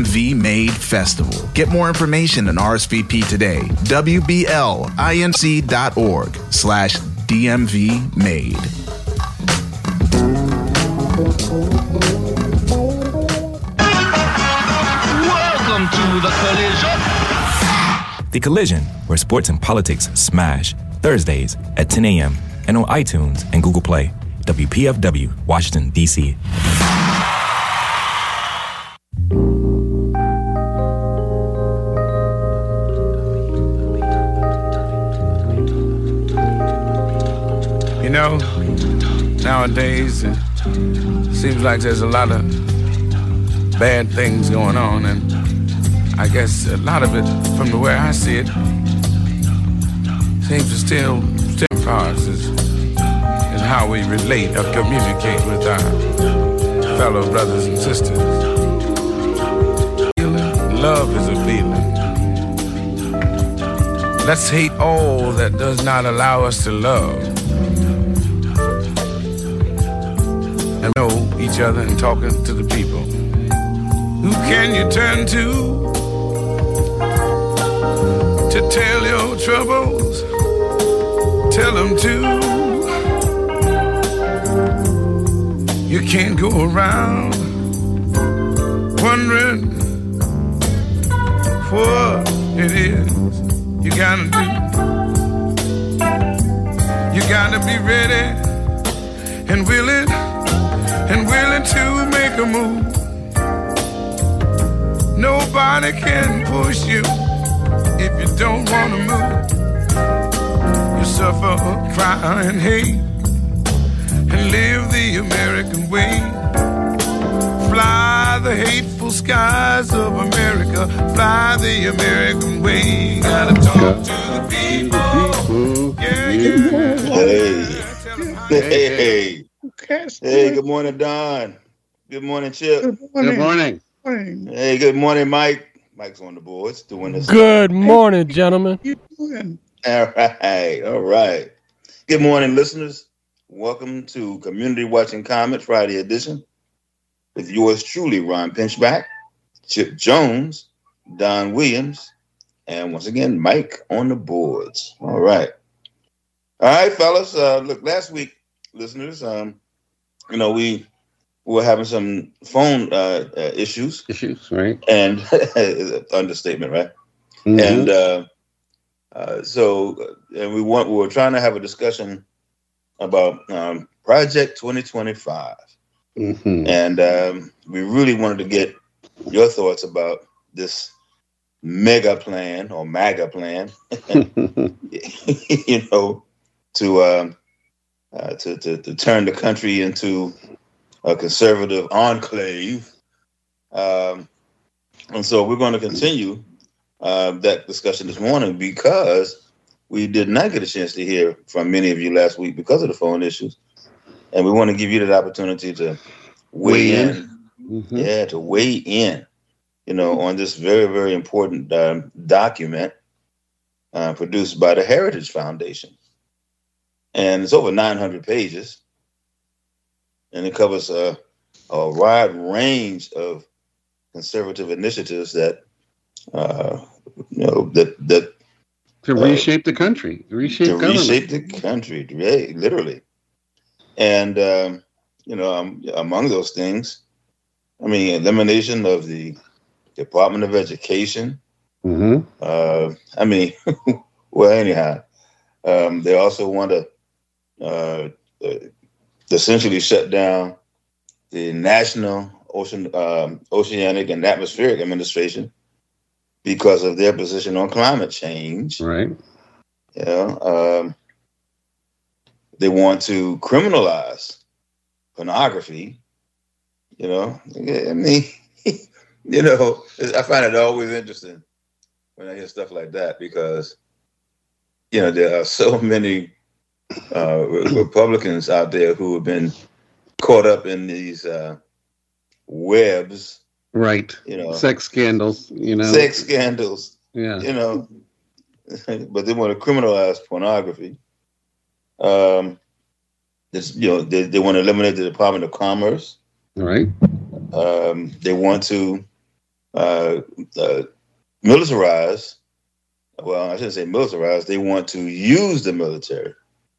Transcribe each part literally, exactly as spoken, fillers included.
M V Made Festival. Get more information and R S V P today. W B L I N C dot org slash D M V Made. Welcome to the Collision. The Collision, where sports and politics smash. Thursdays at ten a.m. and on iTunes and Google Play. W P F W, Washington, D C You know, nowadays it seems like there's a lot of bad things going on, and I guess a lot of it, from the way I see it, seems to still stem for us is, is how we relate or communicate with our fellow brothers and sisters. Love is a feeling. Let's hate all that does not allow us to love. And know each other and talking to the people. Who can you turn to to tell your troubles? Tell them to. You can't go around wondering what it is you gotta do. You gotta be ready and willing and willing to make a move. Nobody can push you if you don't want to move. You suffer, cry, and hate, and live the American way. Fly the hateful skies of America. Fly the American way. Gotta talk to the people. Yeah, yeah. Hey. Hey. Hey, good morning, Don. Good morning, Chip. Good morning. Good morning. morning. Hey, good morning, Mike. Mike's on the boards doing this. Good morning, gentlemen. How you doing? All right, all right. Good morning, listeners. Welcome to Community Watching Comment Friday edition with yours truly, Ron Pinchback, Chip Jones, Don Williams, and once again, Mike on the boards. All right. All right, fellas. Uh, look, last week, listeners, um, you know, we were having some phone uh, uh, issues. Issues, right? And understatement, right? Mm-hmm. And uh, uh, so, and we want we were trying to have a discussion about um, Project twenty twenty-five, mm-hmm. and um, we really wanted to get your thoughts about this mega plan or MAGA plan. You know, to, um, uh, to to to turn the country into a conservative enclave. Um, and so we're going to continue uh, that discussion this morning because we did not get a chance to hear from many of you last week because of the phone issues. And we want to give you that opportunity to weigh, weigh in. in. Mm-hmm. Yeah, to weigh in, you know, on this very, very important um, document uh, produced by the Heritage Foundation. And it's over nine hundred pages. And it covers a, a wide range of conservative initiatives that, uh, you know, that that to reshape uh, the country, reshape to government. reshape the country, yeah, literally. And um, you know, um, among those things, I mean, elimination of the Department of Education. Mm-hmm. Uh, I mean, well, anyhow, um, they also want to. Uh, uh, essentially shut down the National Ocean, um, Oceanic and Atmospheric Administration because of their position on climate change. Right. You know, um, they want to criminalize pornography. You know, I mean, you know, I find it always interesting when I hear stuff like that because, you know, there are so many Uh, Republicans out there who have been caught up in these uh, webs, right? You know, sex scandals. You know, sex scandals. Yeah, you know, but they want to criminalize pornography. Um, this, you know, they, they want to eliminate the Department of Commerce. Right. Um, they want to uh, uh, militarize. Well, I shouldn't say militarize. They want to use the military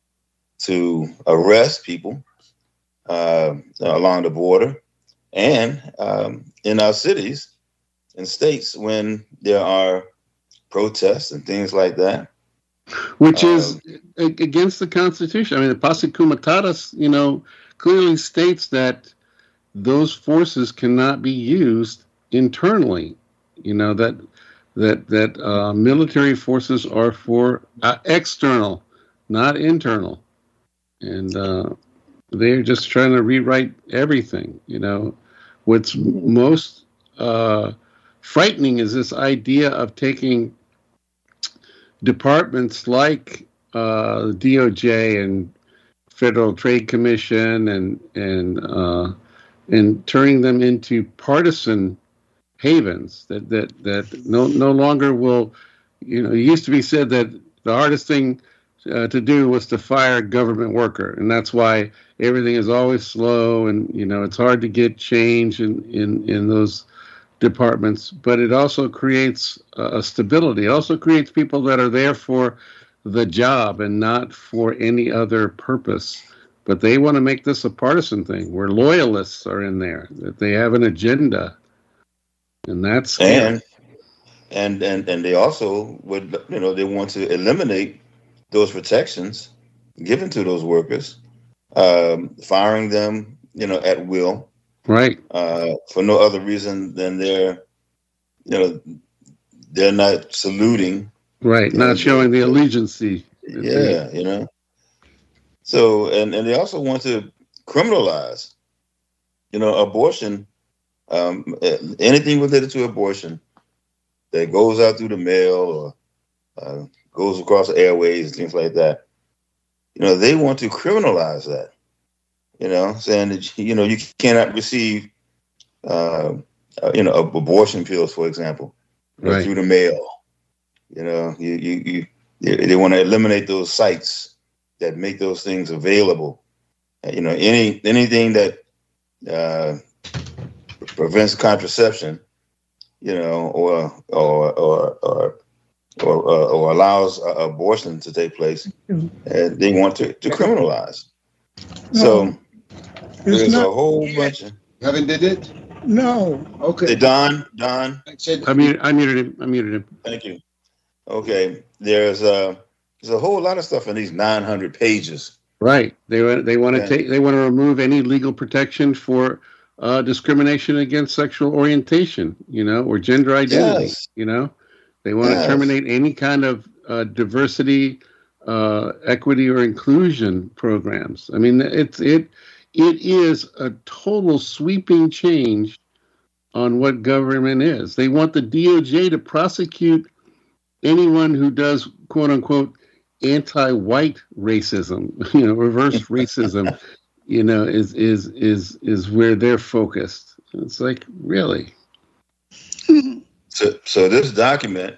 to arrest people uh, along the border and um, in our cities and states when there are protests and things like that. Which is um, against the Constitution. I mean, the Posse Comitatus, you know, clearly states that those forces cannot be used internally. You know, that that that uh, military forces are for uh, external, not internal. And uh, they're just trying to rewrite everything. You know, what's most uh, frightening is this idea of taking departments like uh, the D O J and Federal Trade Commission and and uh, and turning them into partisan havens that that that no no longer will. You know, it used to be said that the hardest thing Uh, to do was to fire a government worker, and that's why everything is always slow, and you know it's hard to get change in in, in those departments. But it also creates a uh, stability. It also creates people that are there for the job and not for any other purpose. But they want to make this a partisan thing, where loyalists are in there, that they have an agenda, and that's scary. and and and and they also would, you know, they want to eliminate those protections given to those workers, um, firing them, you know, at will, right? Uh, for no other reason than they're, you know, they're not saluting, right? Not know, showing the allegiance. Yeah, you know. So, and and they also want to criminalize, you know, abortion, um, anything related to abortion that goes out through the mail or uh, goes across the airways, things like that. You know, they want to criminalize that. You know, saying that, you know, you cannot receive, uh, uh, you know, abortion pills, for example, right, through the mail. You know, you you, you they, they want to eliminate those sites that make those things available. You know, any anything that uh, prevents contraception, you know, or or or or or, uh, or allows uh, abortion to take place, and they want to, to criminalize. No, so there's not, a whole bunch of. Haven't did it? No. Okay. Hey, Don, Don. I muted, I muted him. I muted him. Thank you. Okay. There's a there's a whole lot of stuff in these nine hundred pages. Right. They want they want to take they want to remove any legal protection for uh, discrimination against sexual orientation, you know, or gender identity. Yes. You know. They want yes. to terminate any kind of uh, diversity, uh, equity, or inclusion programs. I mean, it's it it is a total sweeping change on what government is. They want the D O J to prosecute anyone who does "quote unquote" anti-white racism, you know, reverse racism. You know, is is is is where they're focused. It's like, really. So, so this document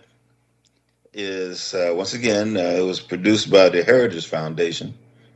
is, uh, once again, uh, it was produced by the Heritage Foundation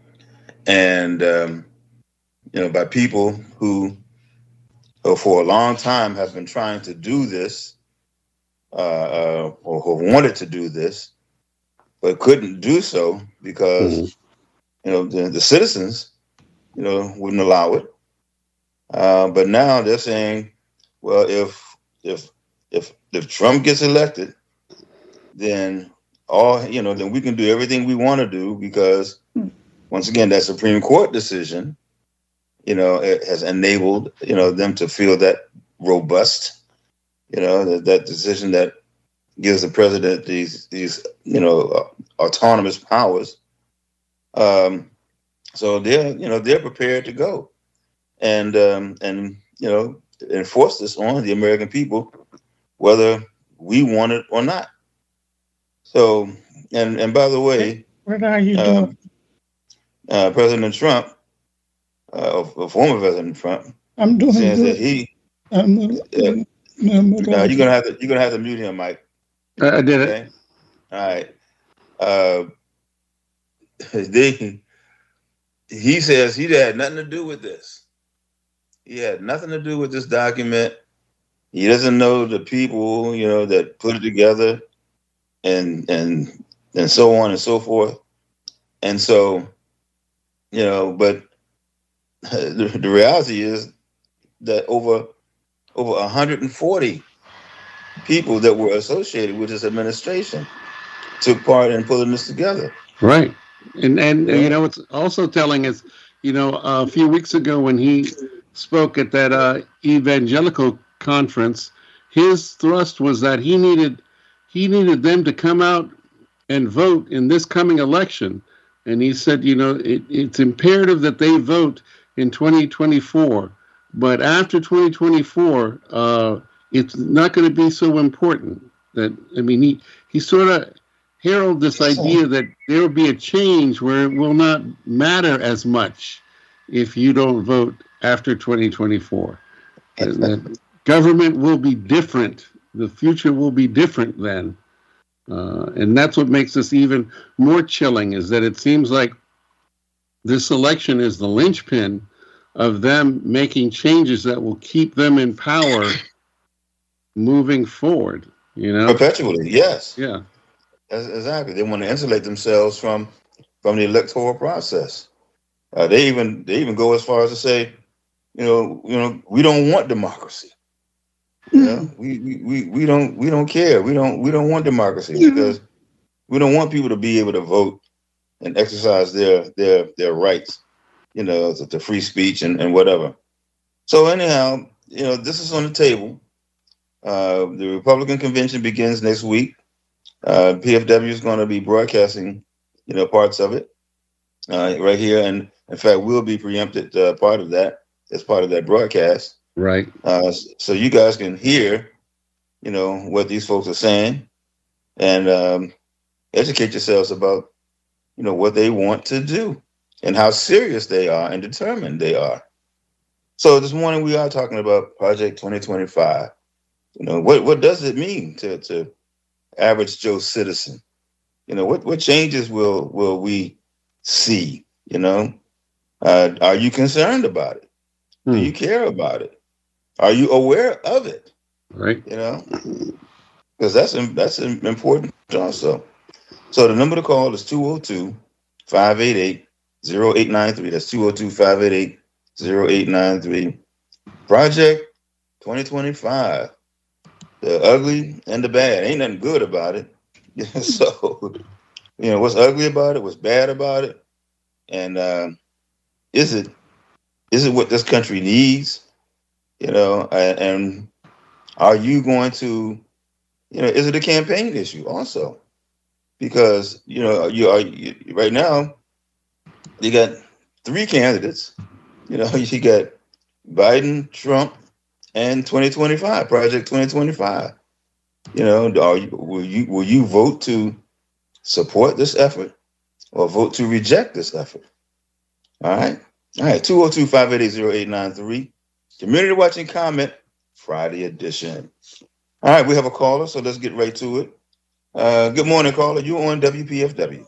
and, um, you know, by people who, uh, for a long time have been trying to do this uh, uh, or who wanted to do this, but couldn't do so because, mm-hmm. you know, the, the citizens, you know, wouldn't allow it. Uh, but now they're saying, well, if, if, If if Trump gets elected, then all you know, then we can do everything we want to do because, once again, that Supreme Court decision, you know, it has enabled you know them to feel that robust, you know, that, that decision that gives the president these these you know uh, autonomous powers. Um, so they're you know they're prepared to go, and um, and you know enforce this on the American people, whether we want it or not. So, and and by the way, what are you uh, doing? Uh, President Trump, uh, or former President Trump, I'm doing says good. that he. I'm, Uh, I'm, no, you're gonna have to you're gonna have to mute him, Mike. I did Okay? it. All right. Uh, they, he says he had nothing to do with this. He had nothing to do with this document. He doesn't know the people, you know, that put it together, and and and so on and so forth. And so, you know, but the, the reality is that over over one hundred forty people that were associated with this administration took part in pulling this together. Right. And, and Yeah. you know, what's also telling is, you know, a few weeks ago when he spoke at that uh, evangelical conference, his thrust was that he needed he needed them to come out and vote in this coming election. And he said, you know, it, it's imperative that they vote in twenty twenty-four. But after twenty twenty-four, uh, it's not going to be so important. That I mean, he, he sort of heralded this idea that there will be a change where it will not matter as much if you don't vote after twenty twenty-four. That, that government will be different. The future will be different then. Uh, and that's what makes this even more chilling, is that it seems like this election is the linchpin of them making changes that will keep them in power moving forward, you know? Perpetually, yes. Yeah. That's, exactly. They want to insulate themselves from from the electoral process. Uh, they even they even go as far as to say, you know, you know, we don't want democracy. You know, we, we, we, we don't we don't care. We don't we don't want democracy because we don't want people to be able to vote and exercise their their their rights, you know, to, to free speech and, and whatever. So anyhow, you know, this is on the table. Uh, the Republican convention begins next week. Uh, P F W is going to be broadcasting, you know, parts of it uh, right here, and in fact, we'll be preempted uh, part of that as part of that broadcast. Right. Uh, so you guys can hear, you know, what these folks are saying, and um, educate yourselves about, you know, what they want to do and how serious they are and determined they are. So this morning we are talking about Project twenty twenty-five. You know, what what does it mean to to average Joe citizen? You know, what what changes will will we see? You know, uh, are you concerned about it? Hmm. Do you care about it? Are you aware of it? Right. You know, because that's that's important also. So the number to call is two oh two, five eight eight, oh eight nine three. That's two oh two, five eight eight, oh eight nine three. Project twenty twenty-five. The ugly and the bad. Ain't nothing good about it. So, you know, what's ugly about it? What's bad about it? And uh, is it is it what this country needs? You know, and, and are you going to, you know, is it a campaign issue also? Because, you know, you are you, right now, you got three candidates. You know, you got Biden, Trump, and twenty twenty-five, Project twenty twenty-five. You know, are you, will you will you vote to support this effort or vote to reject this effort? All right. All right. two oh two, five eight eight, oh eight nine three. Community Watching Comment, Friday edition. All right, we have a caller, so let's get right to it. Uh, good morning, caller. You on W P F W?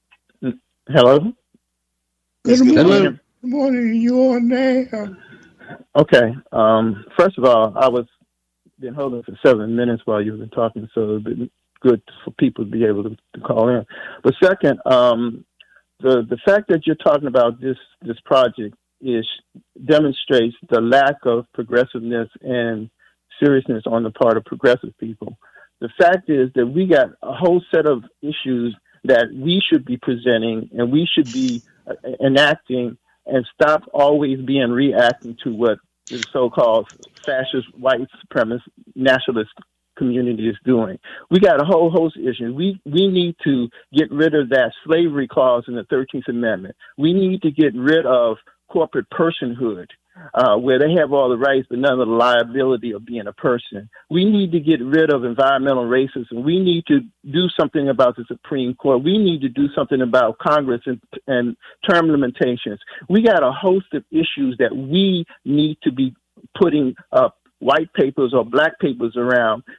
Hello. Good morning. Hello. Good morning. You on there? Okay. Um, first of all, I was been holding for seven minutes while you've been talking, so it'd been good for people to be able to, to call in. But second, um, the the fact that you're talking about this this project is demonstrates the lack of progressiveness and seriousness on the part of progressive people. The fact is that we got a whole set of issues that we should be presenting and we should be uh, enacting, and stop always being reacting to what the so-called fascist, white supremacist, nationalist community is doing. We got a whole host of issues. We we need to get rid of that slavery clause in the thirteenth Amendment. We need to get rid of corporate personhood, uh, where they have all the rights but none of the liability of being a person. We need to get rid of environmental racism. We need to do something about the Supreme Court. We need to do something about Congress and, and term limitations. We got a host of issues that we need to be putting up white papers or black papers around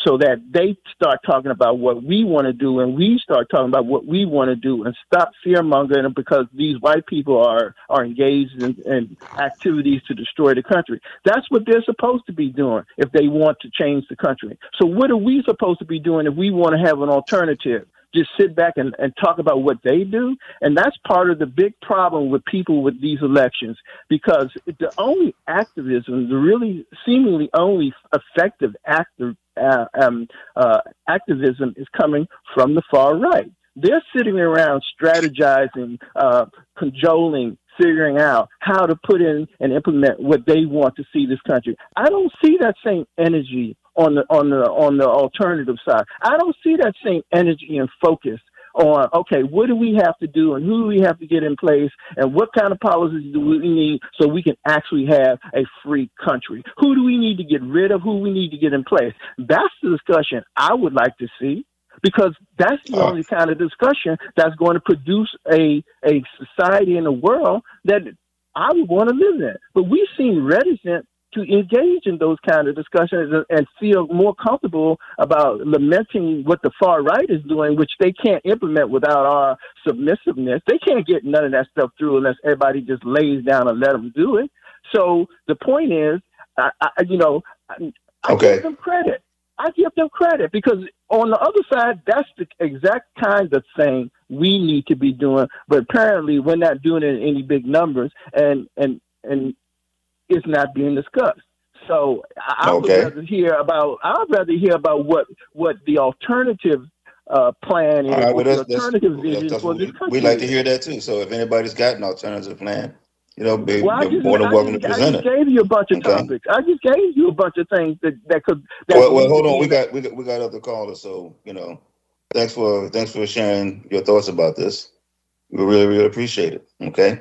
so that they start talking about what we want to do and we start talking about what we want to do and stop fear-mongering because these white people are, are engaged in, in activities to destroy the country. That's what they're supposed to be doing if they want to change the country. So what are we supposed to be doing if we want to have an alternative? Just sit back and, and talk about what they do. And that's part of the big problem with people with these elections, because the only activism, the really seemingly only effective active, uh, um, uh, activism is coming from the far right. They're sitting around strategizing, uh, cajoling, figuring out how to put in and implement what they want to see this country. I don't see that same energy on the on the on the alternative side. I don't see that same energy and focus on, okay, what do we have to do and who do we have to get in place and what kind of policies do we need so we can actually have a free country? Who do we need to get rid of? Who we need to get in place? That's the discussion I would like to see, because that's the only kind of discussion that's going to produce a a society in a world that I would want to live in. But we seem reticent to engage in those kind of discussions and feel more comfortable about lamenting what the far right is doing, which they can't implement without our submissiveness. They can't get none of that stuff through unless everybody just lays down and let them do it. So the point is, I, I, you know, I, I okay. give them credit. I give them credit because on the other side, that's the exact kind of thing we need to be doing. But apparently we're not doing it in any big numbers, and, and, and it's not being discussed. So I okay. would rather hear about, I'd rather hear about what, what the alternative uh, plan is, All right, well, what that's, the alternative vision that's, for that's this country. We'd like to hear that too. So if anybody's got an alternative plan, you know, be, well, you're just, more than welcome just, to present I just it. gave you a bunch of okay. topics. I just gave you a bunch of things that, that could. That well, well, hold on. We got we got we got other callers, so you know, thanks for thanks for sharing your thoughts about this. We really really appreciate it. Okay,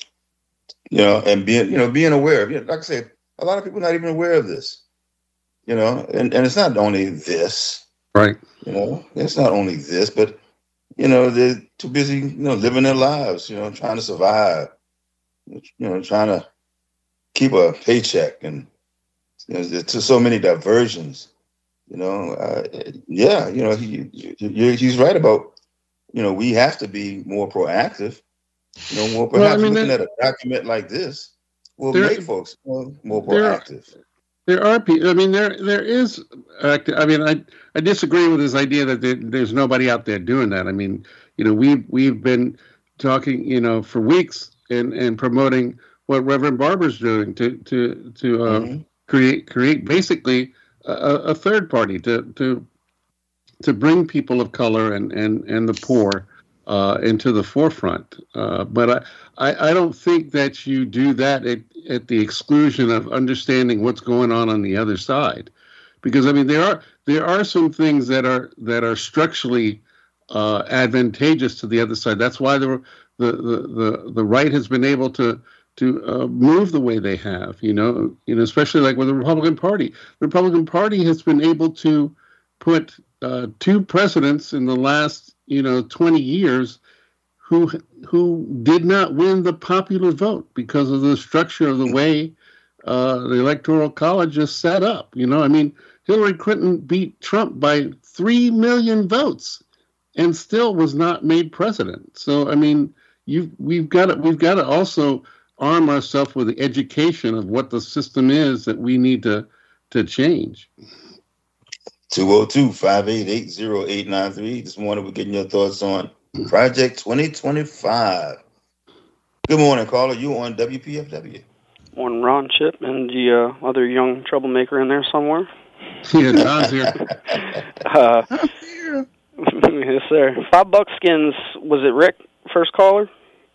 you know, and being you know being aware of, you know, like I said, a lot of people are not even aware of this. You know, and, and it's not only this, right? You know, it's not only this, but you know, they're too busy, you know, living their lives. You know, trying to survive. You know, trying to keep a paycheck, and you know, there's just so many diversions. You know, uh, yeah, you know, he, he he's right about, you know, we have to be more proactive. You know, more perhaps well, I mean, looking there, at a document like this will there, make folks more, more proactive. There are, there are people. I mean, there there is. Active, I mean, I I disagree with his idea that there, there's nobody out there doing that. I mean, you know, we we've been talking, you know, for weeks. And, and promoting what Reverend Barber's doing to to to uh, mm-hmm. create create basically a, a third party to to to bring people of color and and, and the poor uh, into the forefront. Uh, but I, I I don't think that you do that at, at the exclusion of understanding what's going on on the other side, because I mean there are there are some things that are that are structurally uh, advantageous to the other side. That's why there were. The, the, the, the right has been able to to uh, move the way they have, you know, you know, especially like with the Republican Party. The Republican Party has been able to put uh, two presidents in the last, you know, twenty years who who did not win the popular vote because of the structure of the way uh, the Electoral College is set up. You know, I mean, Hillary Clinton beat Trump by three million votes and still was not made president. So, I mean, You, we've got to, we've got to also arm ourselves with the education of what the system is that we need to to change. two oh two, five eight eight, oh eight nine three. This morning we're getting your thoughts on Project twenty twenty-five. Good morning, caller. You on W P F W. Morning, Ron, Chip, and the uh, other young troublemaker in there somewhere. Yeah, Don's here. uh, yes, sir. Five Buckskins, was it Rick? First caller?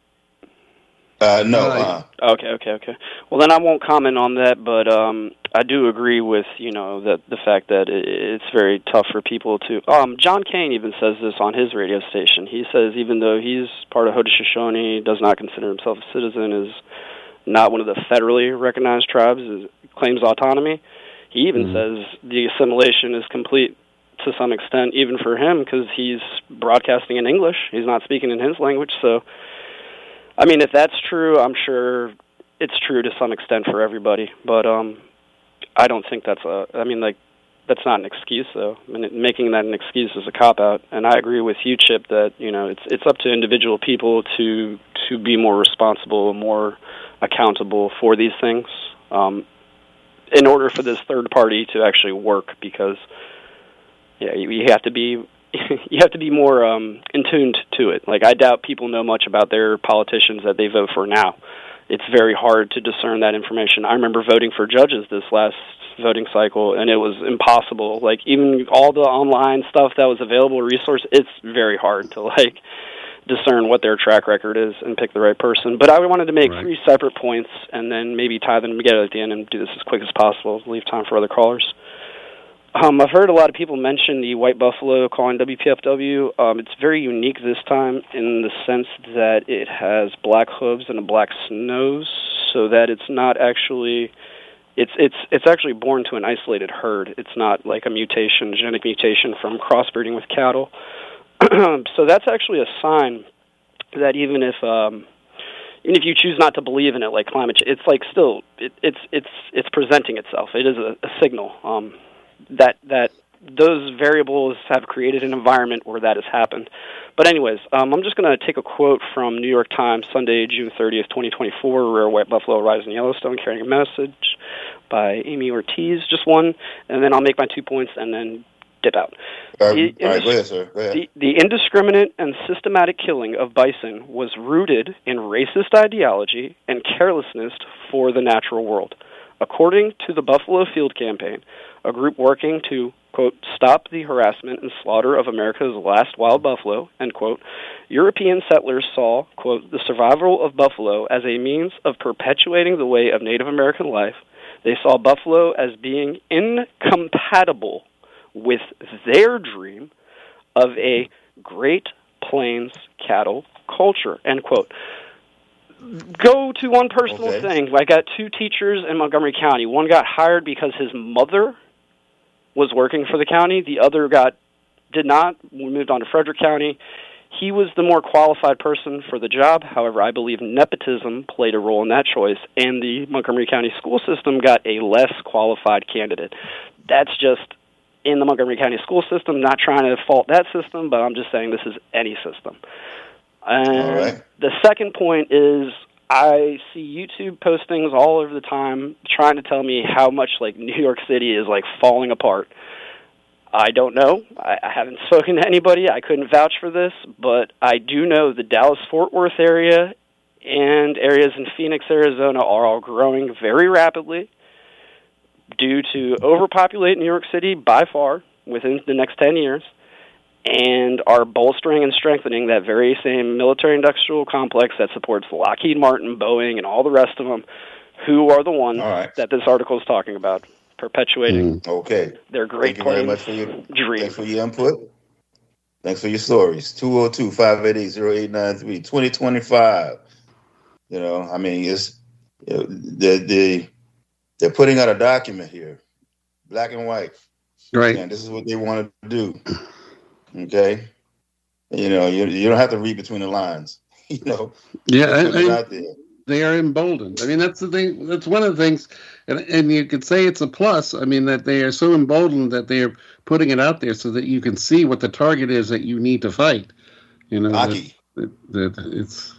Uh, no. Uh, okay, okay, okay. Well, then I won't comment on that, but um, I do agree with, you know, that the fact that it, it's very tough for people to... Um, John Kane even says this on his radio station. He says even though he's part of Haudenosaunee, does not consider himself a citizen, is not one of the federally recognized tribes, is, claims autonomy, he even mm-hmm. says the assimilation is complete to some extent, even for him, because he's broadcasting in English. He's not speaking in his language. So, I mean, if that's true, I'm sure it's true to some extent for everybody. But um, I don't think that's a... I mean, like, that's not an excuse, though. I mean, making that an excuse is a cop-out. And I agree with you, Chip, that, you know, it's it's up to individual people to to be more responsible, more accountable for these things, um, in order for this third party to actually work. Because, yeah, you, you have to be you have to be more um, in tuned to it. Like, I doubt people know much about their politicians that they vote for now. It's very hard to discern that information. I remember voting for judges this last voting cycle, and it was impossible. Like, even all the online stuff that was available, resource, it's very hard to, like, discern what their track record is and pick the right person. But I wanted to make right. three separate points and then maybe tie them together at the end and do this as quick as possible, leave time for other callers. Um, I've heard a lot of people mention the White Buffalo calling W P F W. Um, it's very unique this time in the sense that it has black hooves and a black nose, so that it's not actually it's it's it's actually born to an isolated herd. It's not like a mutation, genetic mutation from crossbreeding with cattle. So that's actually a sign that even if um, even if you choose not to believe in it, like climate change, it's like still it, it's it's it's presenting itself. It is a, a signal. Um, that that those variables have created an environment where that has happened. But anyways, um, I'm just going to take a quote from New York Times, Sunday, June thirtieth, twenty twenty-four, Rare White Buffalo Rise in Yellowstone, Carrying a Message, by Amy Ortiz, just one, and then I'll make my two points and then dip out. Um, the, all right, go ahead, sir. Go ahead. The, the indiscriminate and systematic killing of bison was rooted in racist ideology and carelessness for the natural world. According to the Buffalo Field Campaign, a group working to, quote, stop the harassment and slaughter of America's last wild buffalo, end quote, European settlers saw, quote, the survival of buffalo as a means of perpetuating the way of Native American life. They saw buffalo as being incompatible with their dream of a Great Plains cattle culture, end quote. Go to one personal okay. thing. I got two teachers in Montgomery County. One got hired because his mother was working for the county. The other got did not. We moved on to Frederick County. He was the more qualified person for the job. However, I believe nepotism played a role in that choice, and the Montgomery County school system got a less qualified candidate. That's just in the Montgomery County school system. Not trying to fault that system, but I'm just saying this is any system. And right. The second point is I see YouTube postings all over the time trying to tell me how much like New York City is like falling apart. I don't know. I, I haven't spoken to anybody. I couldn't vouch for this, but I do know the Dallas-Fort Worth area and areas in Phoenix, Arizona are all growing very rapidly due to overpopulate New York City by far within the next ten years. And are bolstering and strengthening that very same military-industrial complex that supports Lockheed Martin, Boeing, and all the rest of them, who are the ones right. that this article is talking about, perpetuating mm, okay. their Great Thank you very much for your, dream. Thanks for your input. Thanks for your stories. two oh two, five eight eight, oh eight nine three, twenty twenty-five. You know, I mean, it's you know, they, they, they're putting out a document here, black and white. Right. And this is what they want to do. Okay, you know, you you don't have to read between the lines. You know, yeah, I, I, they are emboldened. I mean, that's the thing. That's one of the things, and and you could say it's a plus. I mean, that they are so emboldened that they are putting it out there so that you can see what the target is that you need to fight. You know, cocky. That, that, that it's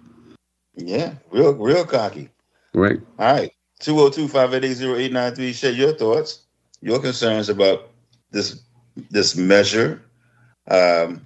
yeah, real real cocky. Right. All right, two oh two, five eight eight, oh eight nine three. Share your thoughts, your concerns about this this measure. Um,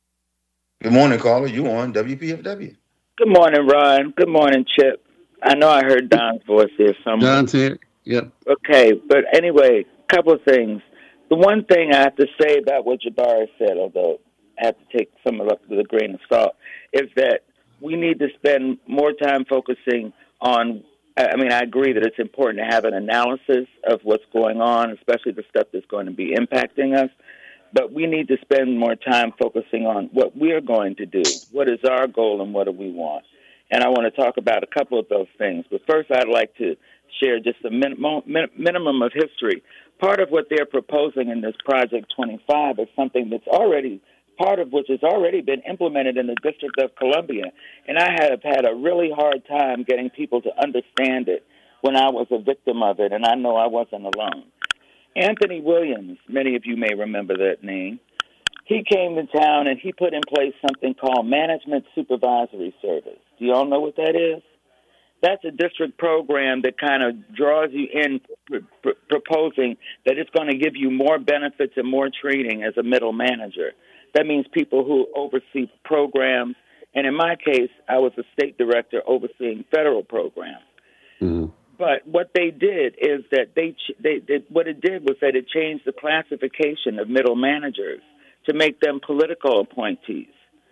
good morning, caller. You on W P F W? Good morning, Ron. Good morning, Chip. I know I heard Don's voice here somewhere. Don's here. Yep. Okay, but anyway, a couple of things. The one thing I have to say about what Jabari said, although I have to take some of it with a grain of salt, is that we need to spend more time focusing on. I mean, I agree that it's important to have an analysis of what's going on, especially the stuff that's going to be impacting us. But we need to spend more time focusing on what we're going to do. What is our goal and what do we want? And I want to talk about a couple of those things. But first, I'd like to share just a minimum, minimum of history. Part of what they're proposing in this Project twenty-five is something that's already, part of which has already been implemented in the District of Columbia. And I have had a really hard time getting people to understand it when I was a victim of it, and I know I wasn't alone. Anthony Williams, many of you may remember that name. He came to town and he put in place something called Management Supervisory Service. Do you all know what that is? That's a district program that kind of draws you in, pr- pr- proposing that it's going to give you more benefits and more training as a middle manager. That means people who oversee programs. And in my case, I was a state director overseeing federal programs. Mm-hmm. But what they did is that they, they, they, what it did was that it changed the classification of middle managers to make them political appointees.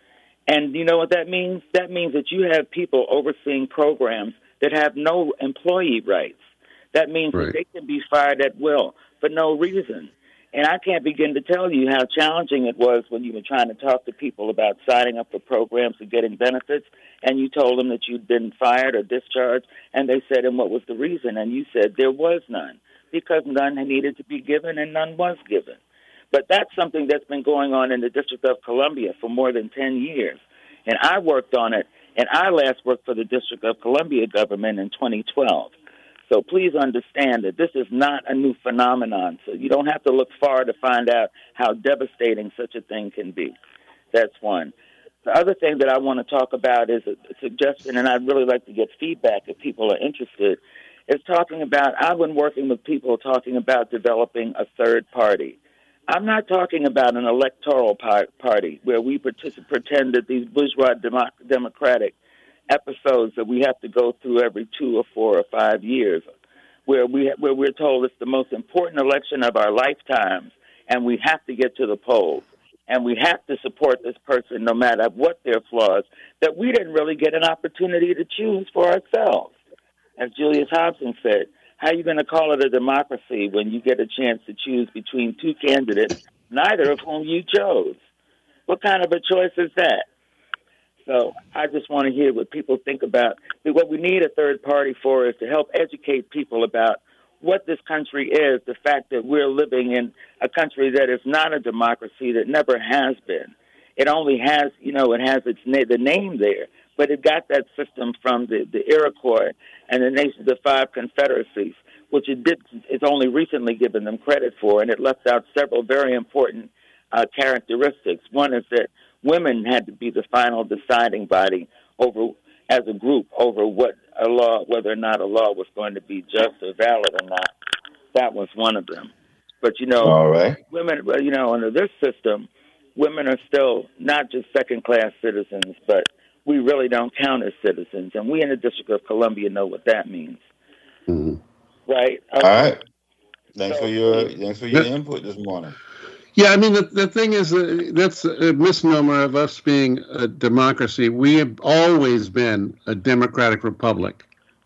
And you know what that means? That means that you have people overseeing programs that have no employee rights. That means right. that they can be fired at will for no reason. And I can't begin to tell you how challenging it was when you were trying to talk to people about signing up for programs and getting benefits, and you told them that you'd been fired or discharged, and they said, and what was the reason? And you said there was none, because none needed to be given and none was given. But that's something that's been going on in the District of Columbia for more than ten years. And I worked on it, and I last worked for the District of Columbia government in twenty twelve. So please understand that this is not a new phenomenon. So you don't have to look far to find out how devastating such a thing can be. That's one. The other thing that I want to talk about is a suggestion, and I'd really like to get feedback if people are interested, is talking about, I've been working with people talking about developing a third party. I'm not talking about an electoral par- party where we partic- pretend that these bourgeois demo- democratic episodes that we have to go through every two or four or five years, where we ha- where we're told it's the most important election of our lifetimes, and we have to get to the polls, and we have to support this person no matter what their flaws, that we didn't really get an opportunity to choose for ourselves. As Julius Hobson said, how are you going to call it a democracy when you get a chance to choose between two candidates, neither of whom you chose? What kind of a choice is that? So I just want to hear what people think about. What we need a third party for is to help educate people about what this country is, the fact that we're living in a country that is not a democracy, that never has been. It only has, you know, it has its na- the name there, but it got that system from the, the Iroquois and the Nations of Five Confederacies, which it did, it's only recently given them credit for, and it left out several very important uh, characteristics. One is that women had to be the final deciding body over, as a group, over what a law, whether or not a law was going to be just or valid or not. That was one of them. But, you know, all right. women, you know, under this system, women are still not just second-class citizens, but we really don't count as citizens. And we in the District of Columbia know what that means. Mm-hmm. Right? Okay. All right. Thanks so, for your thanks for your input this morning. Yeah, I mean, the, the thing is, uh, that's a misnomer of us being a democracy. We have always been a democratic republic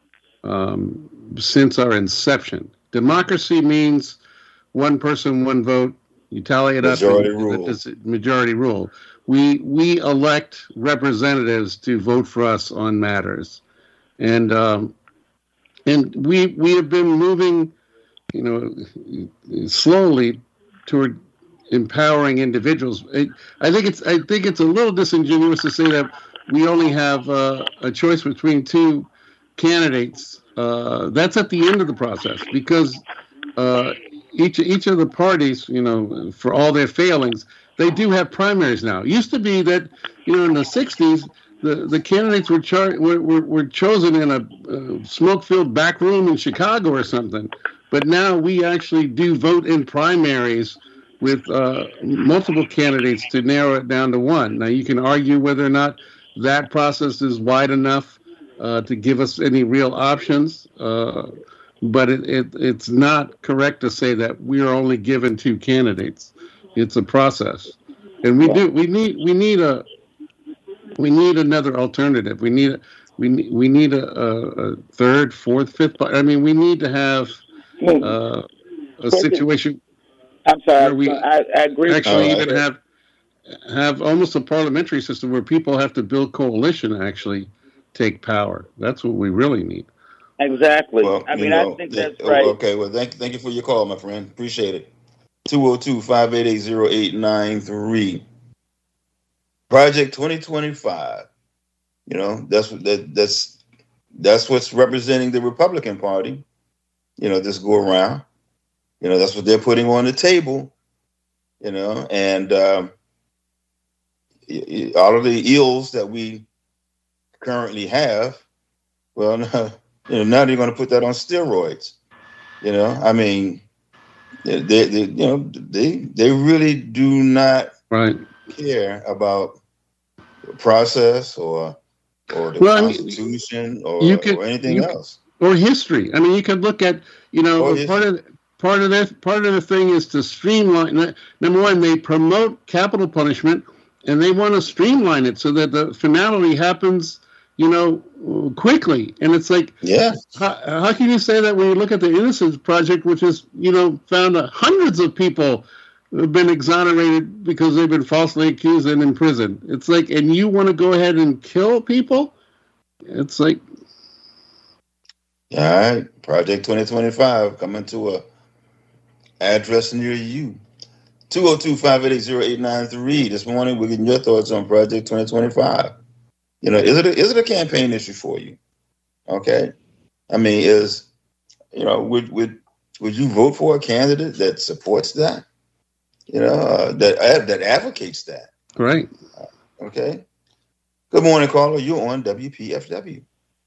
um, since our inception. Democracy means one person, one vote. You tally it majority up. Rule. It's majority rule. We we elect representatives to vote for us on matters, and um, and we we have been moving, you know, slowly toward empowering individuals. I think it's I think it's a little disingenuous to say that we only have uh, a choice between two candidates. Uh, that's at the end of the process, because uh, each each of the parties, you know, for all their failings, they do have primaries now. It used to be that, you know, in the sixties, the, the candidates were, char- were, were were chosen in a uh, smoke-filled back room in Chicago or something. But now we actually do vote in primaries with uh, multiple candidates to narrow it down to one. Now, you can argue whether or not that process is wide enough uh, to give us any real options, uh, but it, it, it's not correct to say that we are only given two candidates. It's a process, and we do we need we need a we need another alternative. We need we need we need a, a, a third, fourth, fifth. I mean, we need to have uh, a situation. I'm sorry. Where we I, I agree. Actually, uh, even have have almost a parliamentary system where people have to build coalition to actually take power. That's what we really need. Exactly. Well, I mean, know, I think that's it, right. Okay. Well, thank thank you for your call, my friend. Appreciate it. two oh two, five eight eight, oh eight nine three. Project twenty twenty-five. You know, that's that that's that's what's representing the Republican Party. You know, this go around. You know, that's what they're putting on the table. You know, and um, all of the ills that we currently have, well, you know, now they're going to put that on steroids. You know, I mean, they, they, they you know, they they really do not right. care about the process or or the well, Constitution I mean, or, you could, or anything you else. Could, or history. I mean, you could look at, you know, Or part of part of that part of the thing is to streamline. Number one, they promote capital punishment, and they want to streamline it so that the finality happens, you know, quickly. And it's like, yeah, how, how can you say that when you look at the Innocence Project, which has, you know, found uh, hundreds of people who have been exonerated because they've been falsely accused and in prison? It's like, and you want to go ahead and kill people? It's like, all right, Project twenty twenty-five coming to a address near you. two oh two, five eight eight, oh eight nine three. This morning, we're getting your thoughts on Project twenty twenty-five. You know, is it a, is it a campaign issue for you? Okay. I mean, is, you know, would would would you vote for a candidate that supports that? You know, uh, that that advocates that. Right. Uh, okay. Good morning, caller. You're on W P F W.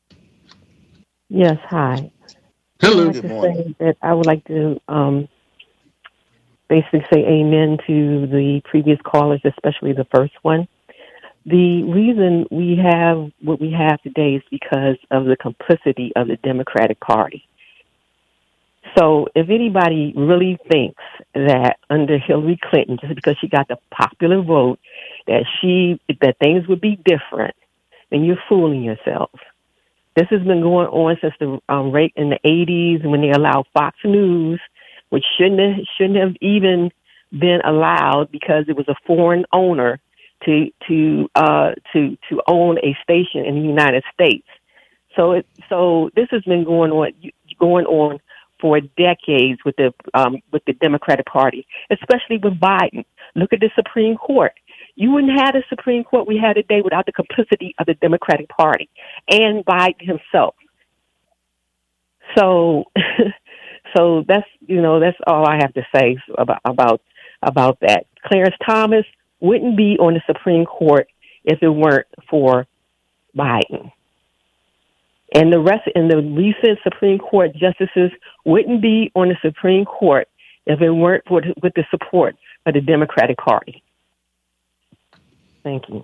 Yes. Hi. Hello. I would like Good to morning. say that I would like to um, basically say amen to the previous callers, especially the first one. The reason we have what we have today is because of the complicity of the Democratic Party. So if anybody really thinks that under Hillary Clinton, just because she got the popular vote, that she that things would be different, then you're fooling yourself. This has been going on since the um, rate in the eighties when they allowed Fox News, which shouldn't have, shouldn't have even been allowed because it was a foreign owner to to uh, to to own a station in the United States. So it so this has been going on going on for decades with the um, with the Democratic Party, especially with Biden. Look at the Supreme Court. You wouldn't have the Supreme Court we have today without the complicity of the Democratic Party and Biden himself. So, so that's you know that's all I have to say about about about that. Clarence Thomas wouldn't be on the Supreme Court if it weren't for Biden. And the rest, and the recent Supreme Court justices wouldn't be on the Supreme Court if it weren't for the, with the support of the Democratic Party. Thank you.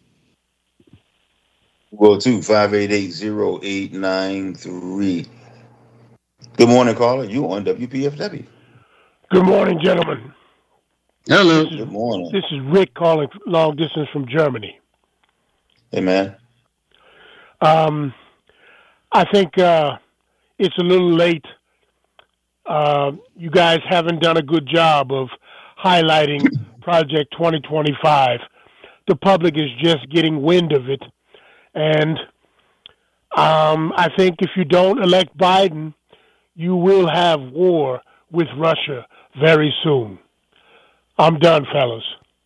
Well, two five eight eight zero eight nine three. Good morning, caller. You on W P F W? Good morning, gentlemen. Hello. Good morning. This is Rick calling long distance from Germany. Hey, man. Um, I think uh, it's a little late. Uh, you guys haven't done a good job of highlighting Project twenty twenty-five. The public is just getting wind of it. And um, I think if you don't elect Biden, you will have war with Russia very soon. I'm done, fellas.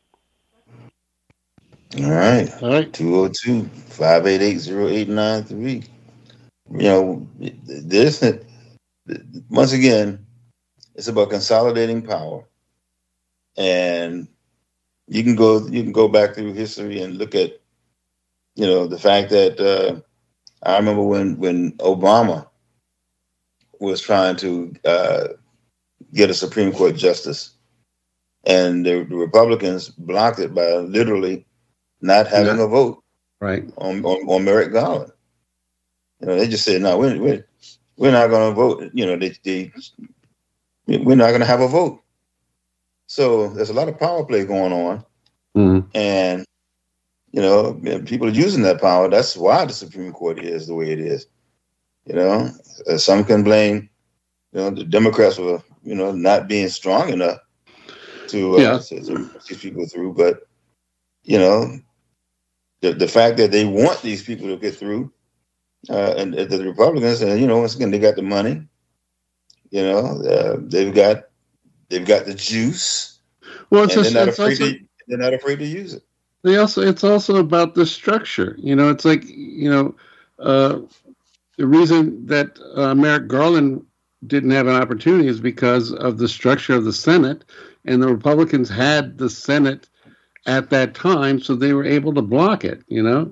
All right. All right. two oh two, five eight eight, oh eight nine three. You know, this, once again, it's about consolidating power. And you can go you can go back through history and look at, you know, the fact that uh, I remember when, when Obama was trying to uh, get a Supreme Court justice, and the, the Republicans blocked it by literally not having yeah. a vote right on, on, on Merrick Garland. You know, they just said, no, we're, we're, we're not going to vote. You know, they, they, we're not going to have a vote. So there's a lot of power play going on. Mm-hmm. And, you know, people are using that power. That's why the Supreme Court is the way it is. You know, uh, some can blame, you know, the Democrats for, you know, not being strong enough to, uh, yeah. to, to push these people through. But, you know, the, the fact that they want these people to get through, uh, and uh, the Republicans, and, you know, once again, they got the money, you know, uh, they've got, they've got the juice. Well, it's and just, they're not it's afraid also, to, they're not afraid to use it. They also, it's also about the structure. You know, it's like, you know, uh, the reason that uh, Merrick Garland didn't have an opportunity is because of the structure of the Senate, and the Republicans had the Senate at that time, so they were able to block it, you know?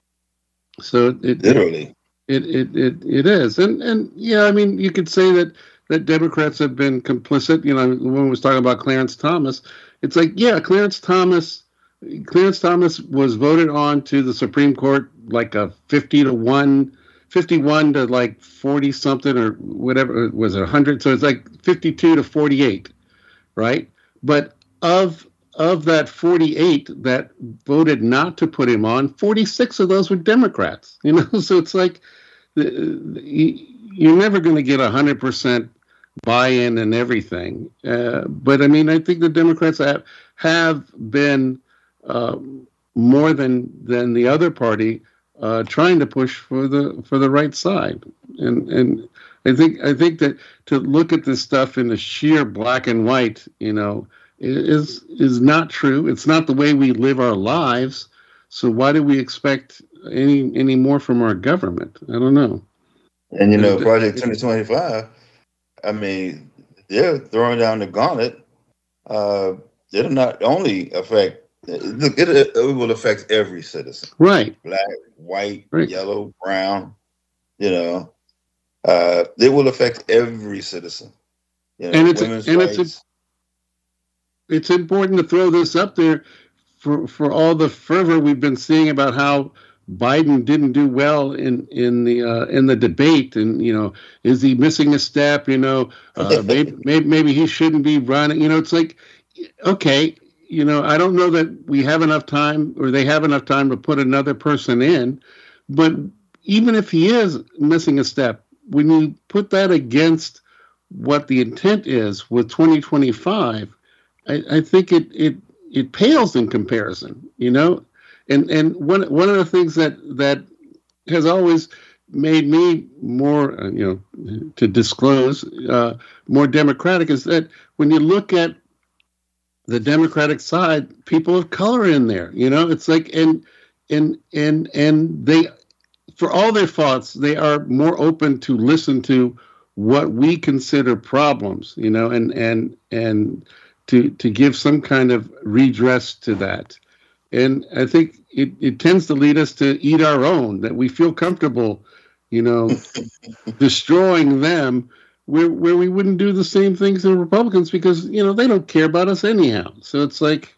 So it literally it it it, it is. And and yeah, I mean, you could say that that Democrats have been complicit. You know, when we was talking about Clarence Thomas, it's like, yeah, Clarence Thomas Clarence Thomas was voted on to the Supreme Court like a fifty to one, fifty-one to like forty something or whatever, was it one hundred? So it's like fifty-two to forty-eight, right? But of of that forty-eight that voted not to put him on, forty-six of those were Democrats, you know? So it's like, you're never going to get one hundred percent buy-in and everything. Uh, but I mean, I think the Democrats have, have been uh, more than than the other party uh, trying to push for the for the right side. And and I think I think that to look at this stuff in the sheer black and white, you know, is is not true. It's not the way we live our lives. So why do we expect any any more from our government? I don't know. And you know, Project twenty twenty-five, I mean, they're throwing down the gauntlet. Uh, it'll not only affect, look, it, it will affect every citizen. Right. Black, white, right. yellow, brown, you know. Uh, it will affect every citizen. You know, and it's women's and rights. it's it's important to throw this up there for for all the fervor we've been seeing about how Biden didn't do well in in the uh, in the debate, and you know, is he missing a step? You know, uh, maybe, maybe maybe he shouldn't be running. You know, it's like, okay, you know, I don't know that we have enough time, or they have enough time to put another person in, but even if he is missing a step, when you put that against what the intent is with twenty twenty-five, I, I think it it it pales in comparison. You know. And and one one of the things that, that has always made me more, uh, you know, to disclose, uh, more democratic is that when you look at the Democratic side, people of color in there, you know, it's like, and and and and they, for all their faults, they are more open to listen to what we consider problems, you know, and and and to to give some kind of redress to that. And I think it, it tends to lead us to eat our own, that we feel comfortable, you know, destroying them where where we wouldn't do the same things to Republicans because, you know, they don't care about us anyhow. So it's like,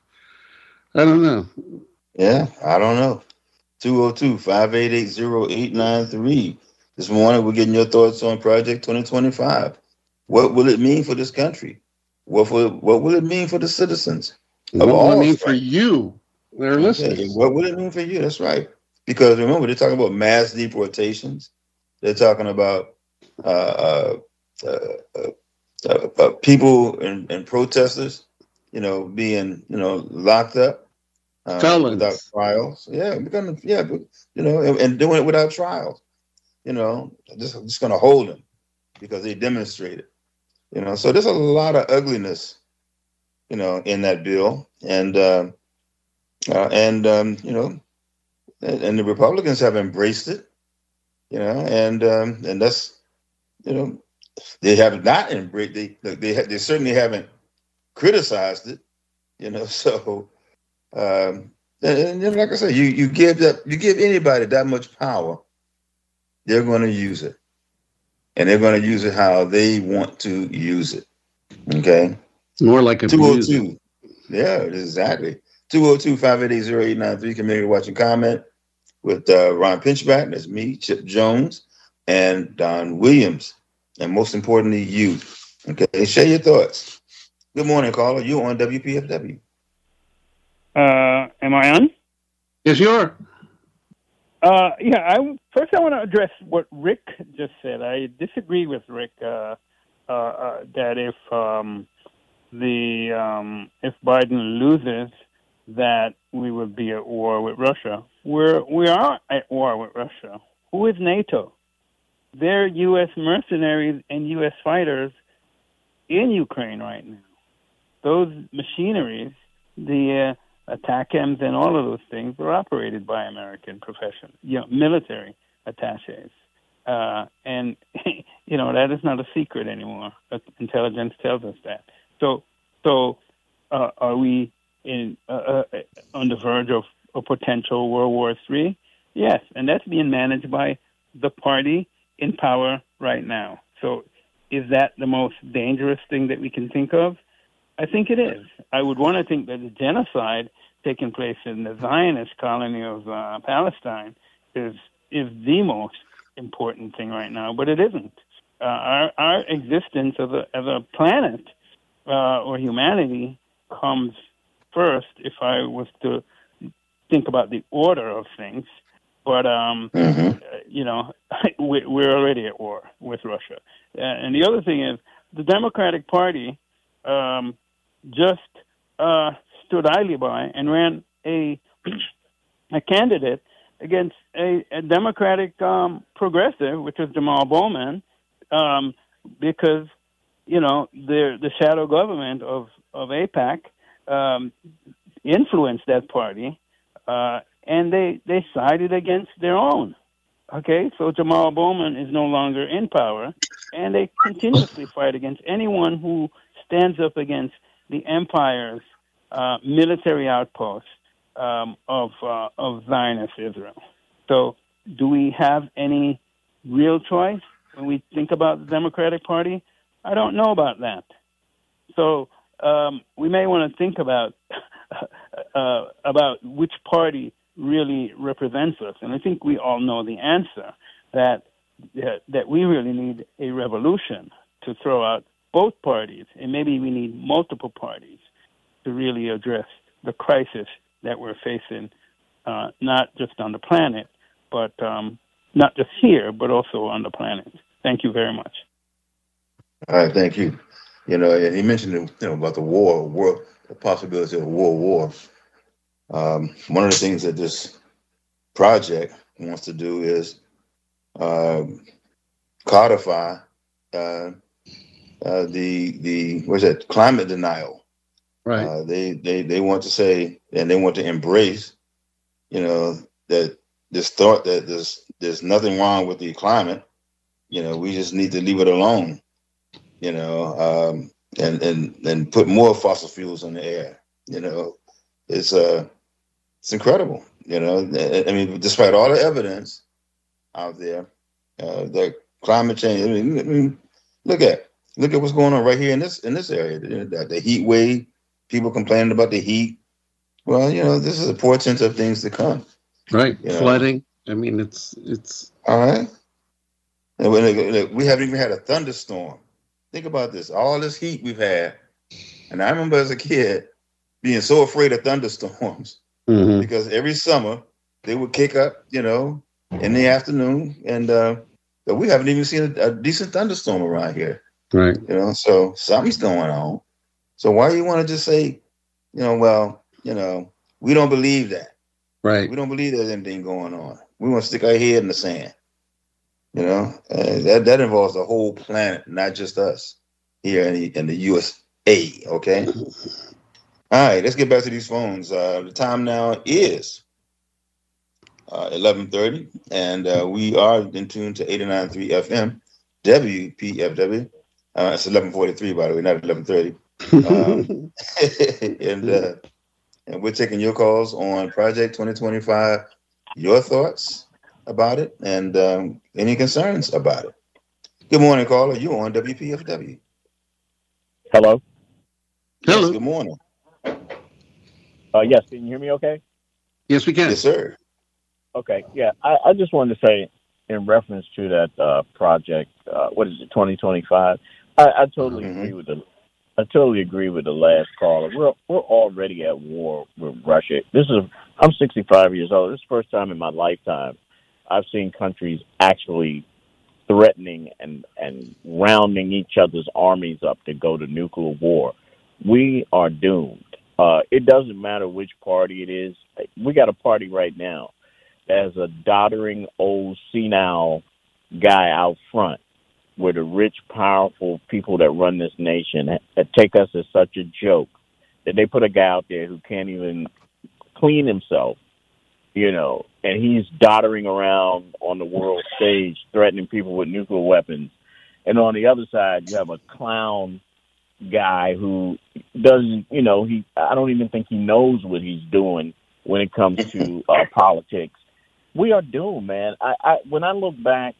I don't know. Yeah, I don't know. two oh two, five eight eight, oh eight nine three. This morning we're getting your thoughts on Project twenty twenty-five. What will it mean for this country? What will, what will it mean for the citizens? What will it mean for you? They're listening. Okay. What would it mean for you? That's right. Because remember, they're talking about mass deportations. They're talking about uh, uh, uh, uh, uh, people and, and protesters, you know, being, you know, locked up uh, Felons. without trials. Yeah, we're gonna, yeah, but, you know, and, and doing it without trials. You know, just just going to hold them because they demonstrated. You know, so there's a lot of ugliness, you know, in that bill, and. Uh, Uh, and, um, you know, and, and the Republicans have embraced it, you know, and um, and that's, you know, they have not embraced, they they, ha- they certainly haven't criticized it, you know, so, um, and, and you know, like I said, you, you give that, you give anybody that much power, they're going to use it, and they're going to use it how they want to use it, okay? More like a two oh two, yeah, exactly. two oh two, five eight eight, oh eight nine three, community watching comment with uh, Ron Pinchback, that's me, Chip Jones, and Don Williams. And most importantly, you. Okay, share your thoughts. Good morning, caller. You on W P F W. Uh, am I on? Yes, you are. Uh, yeah, I, first I want to address what Rick just said. I disagree with Rick uh, uh, uh, that if um, the um, if Biden loses, that we would be at war with Russia. We're, we are at war with Russia. Who is NATO? They're U S mercenaries and U S fighters in Ukraine right now. Those machineries, the uh, ATACMs and all of those things, are operated by American professionals, you know, military attaches. Uh, and you know, that is not a secret anymore. Intelligence tells us that. So, so uh, are we in uh, uh, on the verge of a potential World War Three? Yes, and that's being managed by the party in power right now. So, is that the most dangerous thing that we can think of? I think it is. I would want to think that the genocide taking place in the Zionist colony of uh, Palestine is is the most important thing right now, but it isn't. Uh, our our existence as a as a planet uh, or humanity comes first. If I was to think about the order of things, but um, Mm-hmm. you know, we- we're already at war with Russia. Uh, and the other thing is the Democratic Party um, just uh, stood idly by and ran a a candidate against a, a Democratic um, progressive, which is Jamal Bowman, um, because you know the the shadow government of of AIPAC um, influenced that party, uh, and they they sided against their own. Okay, so Jamal Bowman is no longer in power, and they continuously fight against anyone who stands up against the empire's uh, military outposts um, of uh, of Zionist Israel. So, do we have any real choice when we think about the Democratic Party? I don't know about that. So, um, we may want to think about uh, about which party really represents us, and I think we all know the answer that that, that we really need a revolution to throw out both parties, and maybe we need multiple parties to really address the crisis that we're facing, uh, not just on the planet, but um, not just here, but also on the planet. Thank you very much. All right, thank you. You know, and he mentioned you know about the war, war, the possibility of a world war. Um, one of the things that this project wants to do is uh, codify uh, uh, the the what's that climate denial. Right. Uh, they they they want to say and they want to embrace, you know, that this thought that there's there's nothing wrong with the climate. You know, we just need to leave it alone. You know, um, and and and put more fossil fuels in the air. You know, it's uh it's incredible. You know, I mean, despite all the evidence out there, uh, that climate change. I mean, I mean, look at look at what's going on right here in this in this area. The, the heat wave. People complaining about the heat. Well, you know, this is a portent of things to come. Right. You know? Flooding. I mean, it's it's all right. And when, we haven't even had a thunderstorm. Think about this. All this heat we've had. And I remember as a kid being so afraid of thunderstorms mm-hmm. because every summer they would kick up, you know, in the afternoon. And uh, but we haven't even seen a, a decent thunderstorm around here. Right. You know, so something's going on. So why do you want to just say, you know, well, you know, we don't believe that. Right. We don't believe there's anything going on. We want to stick our head in the sand. You know, uh, that that involves the whole planet, not just us here in the, in the U S A. Okay. All right, let's get back to these phones. Uh, the time now is uh, eleven thirty, and uh, we are in tune to eighty-nine point three F M, W P F W. Uh, it's eleven forty-three, by the way, not eleven thirty. Um, and uh, and we're taking your calls on Project twenty twenty-five. Your thoughts about it and um, any concerns about it. Good morning, caller. You on W P F W? Hello. Yes, Hello. good morning. Uh, yes, can you hear me? Okay. Yes, we can. Yes, sir. Okay. Yeah, I, I just wanted to say, in reference to that uh, project, uh, what is it, twenty twenty-five? I, I totally Mm-hmm. agree with the. I totally agree with the last caller. We're we're already at war with Russia. This is I'm sixty-five years old. This is the first time in my lifetime I've seen countries actually threatening and, and rounding each other's armies up to go to nuclear war. We are doomed. Uh, it doesn't matter which party it is. We got a party right now that has a doddering, old, senile guy out front where the rich, powerful people that run this nation that take us as such a joke that they put a guy out there who can't even clean himself, you know, and he's doddering around on the world stage threatening people with nuclear weapons. And on the other side, you have a clown guy who doesn't, you know, he I don't even think he knows what he's doing when it comes to uh, politics. We are doomed, man. I, I when I look back,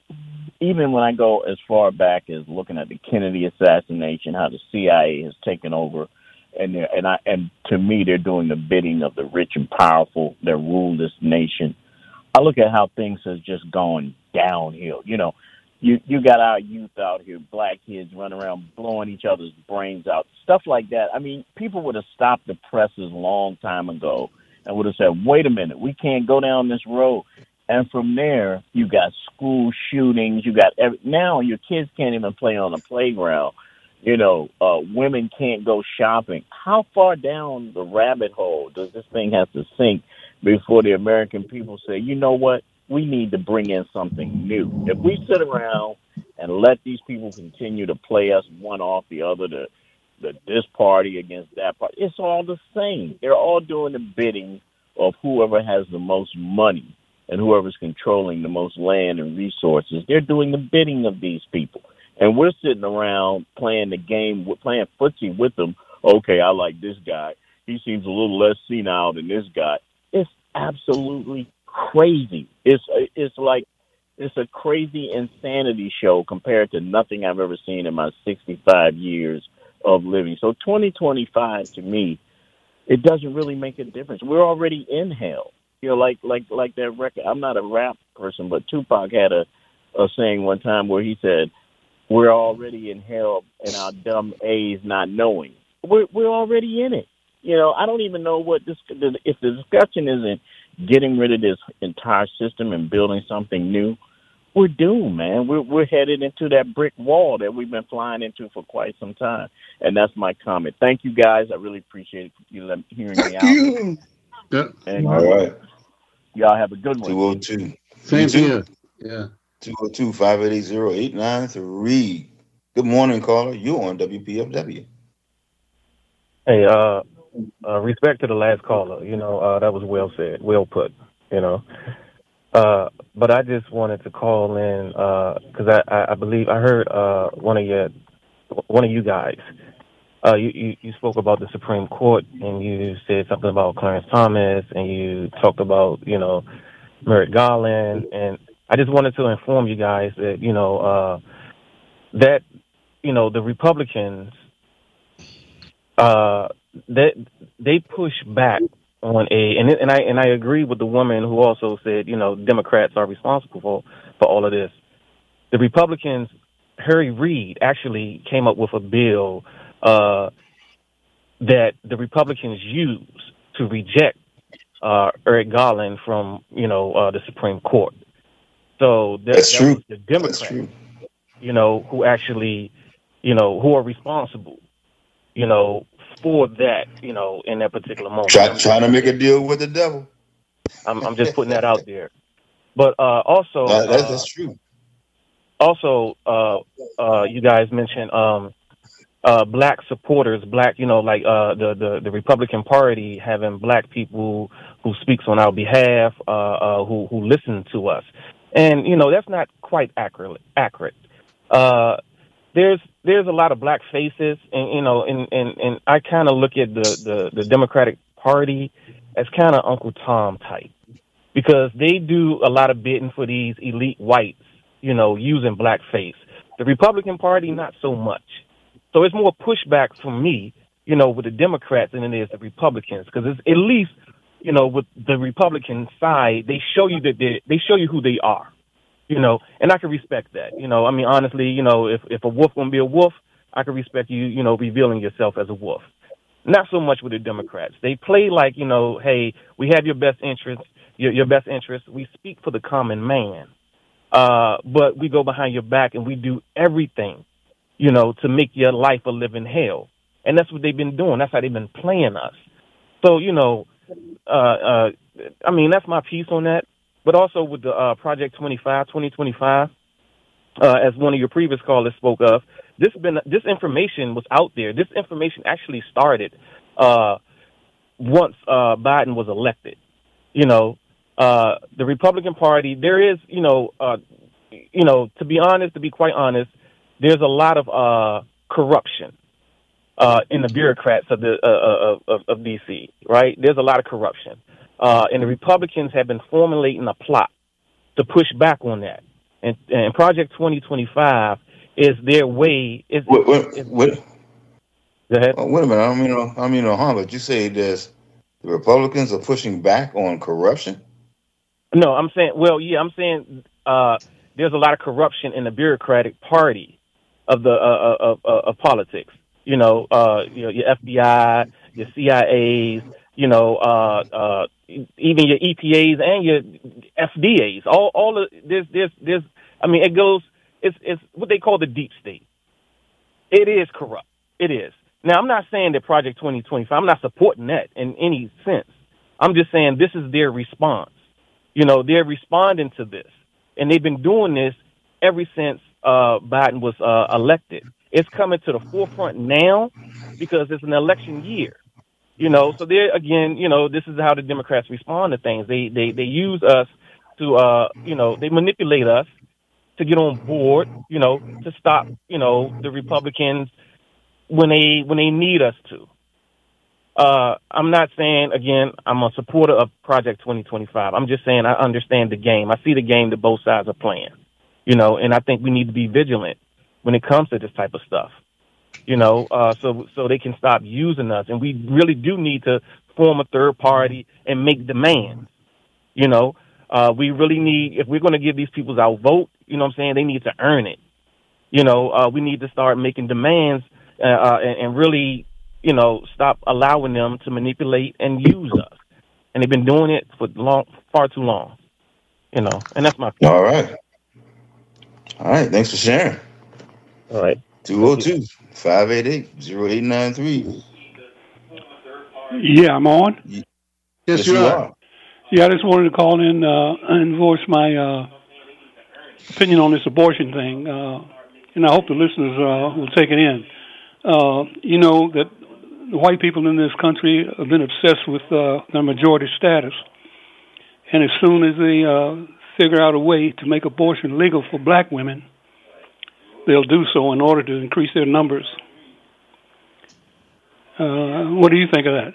even when I go as far back as looking at the Kennedy assassination, how the C I A has taken over, and they're, and I and to me they're doing the bidding of the rich and powerful that rule this nation. I look at how things has just gone downhill. You know, you you got our youth out here, black kids running around blowing each other's brains out, stuff like that. I mean, people would have stopped the presses a long time ago and would have said, "Wait a minute, we can't go down this road." And from there, you got school shootings. You got every, now your kids can't even play on the playground. You know, uh, women can't go shopping. How far down the rabbit hole does this thing have to sink before the American people say, you know what, we need to bring in something new? If we sit around and let these people continue to play us one off the other, the, the this party against that party, it's all the same. They're all doing the bidding of whoever has the most money and whoever's controlling the most land and resources. They're doing the bidding of these people. And we're sitting around playing the game, playing footsie with them. Okay, I like this guy. He seems a little less senile than this guy. It's absolutely crazy. It's it's like it's a crazy insanity show compared to nothing I've ever seen in my sixty-five years of living. So twenty twenty-five, to me, it doesn't really make a difference. We're already in hell. You know, like like like that record. I'm not a rap person, but Tupac had a, a saying one time where he said, "We're already in hell, and our dumb A's not knowing." We're we're already in it. You know, I don't even know what this. If the discussion isn't getting rid of this entire system and building something new, we're doomed, man. We're we're headed into that brick wall that we've been flying into for quite some time. And that's my comment. Thank you, guys. I really appreciate you hearing me out. You. Yeah. And all right. Y'all have a good one. two oh two. Same here. Yeah. two oh two, five eight eight, zero eight nine three. Good morning, caller. You're on W P F W. Hey, uh, uh, respect to the last caller. You know, uh, that was well said, well put, you know. Uh, but I just wanted to call in because uh, I, I believe I heard uh, one of your, one of you guys, Uh, you, you, you spoke about the Supreme Court, and you said something about Clarence Thomas, and you talked about, you know, Merrick Garland. And I just wanted to inform you guys that, you know, uh, that, you know, the Republicans, uh, that they push back on a, and, and I and I agree with the woman who also said, you know, Democrats are responsible for, for all of this. The Republicans, Harry Reid actually came up with a bill Uh, that the Republicans use to reject uh, Eric Garland from, you know, uh, the Supreme Court. So that, That's that true. was the Democrats, you know, who actually, you know, who are responsible, you know, for that, you know, in that particular moment. Try, trying to make a deal with the devil. I'm, I'm just putting that out there. But uh, also, Uh, that's, uh, that's true. also, uh, uh, you guys mentioned um, uh, black supporters, black, you know, like uh, the, the, the Republican Party having black people who speaks on our behalf, uh, uh, who, who listen to us. And, you know, that's not quite accurate. accurate. Uh, there's there's a lot of black faces, and, you know, and, and, and I kind of look at the, the, the Democratic Party as kind of Uncle Tom type, because they do a lot of bidding for these elite whites, you know, using blackface. The Republican Party, not so much. So it's more pushback from me, you know, with the Democrats than it is the Republicans, because it's at least, you know, with the Republican side, they show you that they they show you who they are, you know, and I can respect that. You know, I mean, honestly, you know, if if a wolf gonna be a wolf, I can respect you, you know, revealing yourself as a wolf. Not so much with the Democrats. They play like, you know, hey, we have your best interests, your, your best interests. We speak for the common man, uh, but we go behind your back and we do everything, you know, to make your life a living hell. And that's what they've been doing. That's how they've been playing us. So, you know, uh, uh, I mean, that's my piece on that. But also with the uh, Project twenty-five, twenty twenty-five, uh, as one of your previous callers spoke of, this been this information was out there. This information actually started uh, once uh, Biden was elected. You know, uh, the Republican Party, there is, you know, uh, you know, to be honest, to be quite honest, there's a lot of uh, corruption uh, in the bureaucrats of the uh, of, of D C. Right? There's a lot of corruption, uh, and the Republicans have been formulating a plot to push back on that. And, and Project twenty twenty-five is their way. Is, Wait, wait, is, wait. Go ahead. Oh, wait a minute. I don't mean no, I don't mean no harm, but you say there's the Republicans are pushing back on corruption. No, I'm saying. Well, yeah, I'm saying uh, there's a lot of corruption in the bureaucratic party of the uh, of, of, of politics. You know, uh, you know, your F B I, your C I As, you know, uh, uh, even your E P As and your F D As. All, all of there's, there's, there's. I mean, it goes. It's, it's what they call the deep state. It is corrupt. It is. Now, I'm not saying that Project twenty twenty-five. I'm not supporting that in any sense. I'm just saying this is their response. You know, they're responding to this, and they've been doing this ever since uh, Biden was uh, elected. It's coming to the forefront now because it's an election year. You know, so they're again. You know, this is how the Democrats respond to things. They they they use us to, uh, you know, they manipulate us to get on board. You know, to stop, you know, the Republicans when they when they need us to. Uh, I'm not saying, again, I'm a supporter of Project twenty twenty-five. I'm just saying I understand the game. I see the game that both sides are playing, you know, and I think we need to be vigilant when it comes to this type of stuff, you know, uh, so so they can stop using us. And we really do need to form a third party and make demands, you know. Uh, we really need, if we're going to give these people our vote, you know what I'm saying, they need to earn it. You know, uh, we need to start making demands uh, uh, and, and really, you know, stop allowing them to manipulate and use us. And they've been doing it for long, far too long, you know, and that's my point. All right. All right. Thanks for sharing. All right. two oh two, five eight eight, oh eight nine three. Yeah, I'm on. Yes, yes you, you are. are. Yeah, I just wanted to call in uh, and voice my uh, opinion on this abortion thing. Uh, and I hope the listeners uh, will take it in. Uh, you know that the white people in this country have been obsessed with uh, their majority status. And as soon as they uh, figure out a way to make abortion legal for black women, they'll do so in order to increase their numbers. Uh, what do you think of that?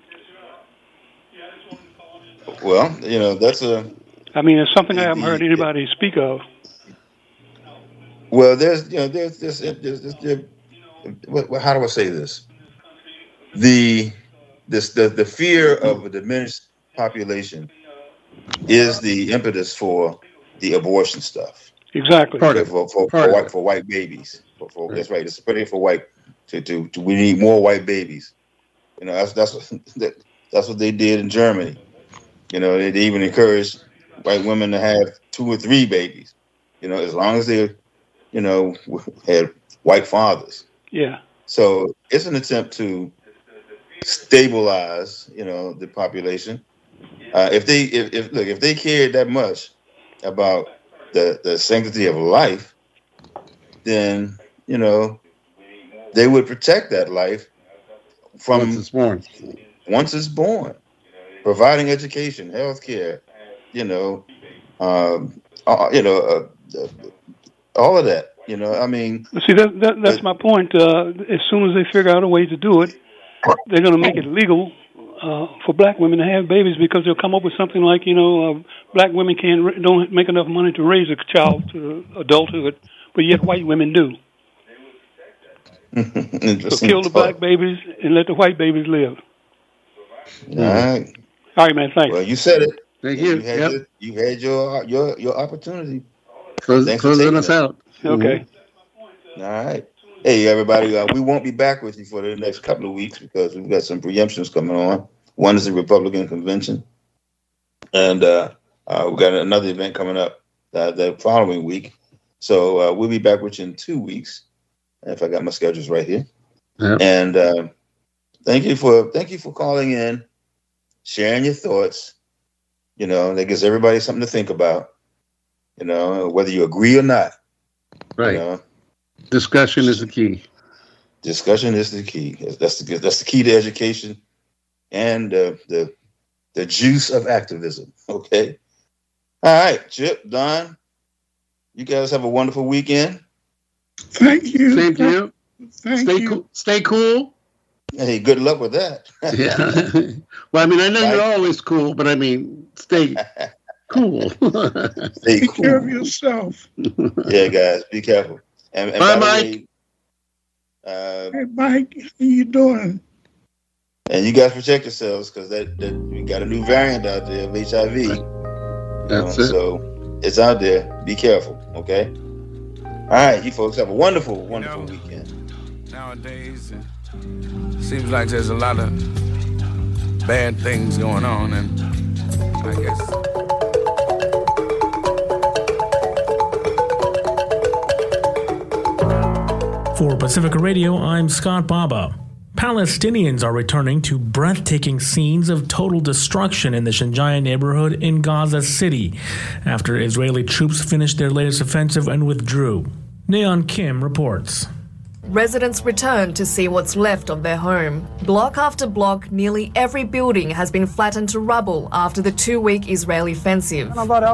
Well, you know, that's a... I mean, it's something I haven't heard anybody speak of. Well, there's, you know, there's this... There's, there's, there's, what, how do I say this? The, this, the, the fear of a diminished population is the impetus for the abortion stuff. Exactly. For, for, for, for, white, for white babies. For, for, that's right. It's putting for white... To, to, to, we need more white babies. You know, that's that's what that, that's what they did in Germany. You know, they, they even encouraged white women to have two or three babies. You know, as long as they, you know, had white fathers. Yeah. So it's an attempt to stabilize, you know, the population. Uh, if they, if, if look, if they cared that much about the the sanctity of life, then you know. They would protect that life from once it's born. Once it's born, providing education, health care, you know, um, uh, you know, uh, uh, all of that. You know, I mean, see that, that that's uh, my point. Uh, as soon as they figure out a way to do it, they're going to make it legal uh, for black women to have babies because they'll come up with something like, you know, uh, black women can't don't make enough money to raise a child to adulthood, but yet white women do. So kill the black babies and let the white babies live. All right. All right, man. Thanks. Well, you said it. Thank you. You had, yep. your, you had your your your opportunity. Close, closing us out. Okay. Mm-hmm. All right. Hey, everybody. Uh, we won't be back with you for the next couple of weeks because we've got some preemptions coming on. One is the Republican convention, and uh, uh, we've got another event coming up uh, the following week. So uh, we'll be back with you in two weeks. If I got my schedules right here. Yep. And uh, thank you for thank you for calling in, sharing your thoughts. You know, that gives everybody something to think about. You know, whether you agree or not. Right. You know, discussion is the key. Discussion is the key. That's the that's the key to education and uh, the the juice of activism. Okay. All right, Chip, Don, you guys have a wonderful weekend. Thank you. Same to you. Thank stay you. Cool. Stay cool. Hey, good luck with that. Yeah. Well, I mean, I know Mike? you're always cool, but I mean, stay cool. Stay Take cool. care of yourself. Yeah, guys, be careful. And, and Bye, by the Mike. way, uh, Hey, Mike, how you doing? and you guys protect yourselves because that, that we got a new variant out there of H I V. That's You know, it. So it's out there. Be careful, okay? All right, you folks have a wonderful, wonderful You know, weekend. Nowadays, it seems like there's a lot of bad things going on, and I guess. For Pacifica Radio, I'm Scott Baba. Palestinians are returning to breathtaking scenes of total destruction in the Shinjaya neighborhood in Gaza City after Israeli troops finished their latest offensive and withdrew. Neon Kim reports. Residents return to see what's left of their home. Block after block, nearly every building has been flattened to rubble after the two-week Israeli offensive.